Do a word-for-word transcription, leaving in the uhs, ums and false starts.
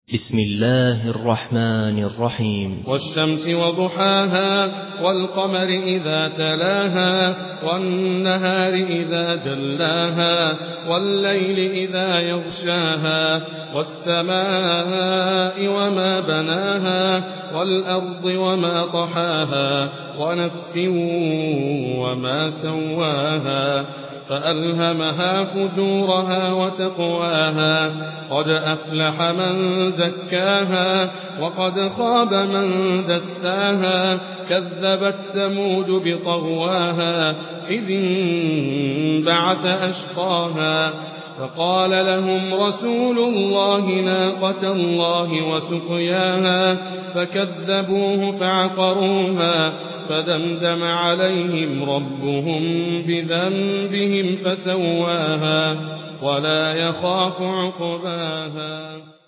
بسم الله الرحمن الرحيم والشمس وضحاها والقمر إذا تلاها والنهار إذا جلاها والليل إذا يغشاها والسماء وما بناها والأرض وما طحاها ونفس وما سواها فألهمها فجورها وتقواها قد أفلح من زكاها وقد خاب من دساها كذبت ثمود بطغواها إذ انبعث أشقاها فقال لهم رسول الله ناقة الله وسقياها فكذبوه فعقروها فدمدم عليهم ربهم بذنبهم فسواها ولا يخاف عقباها.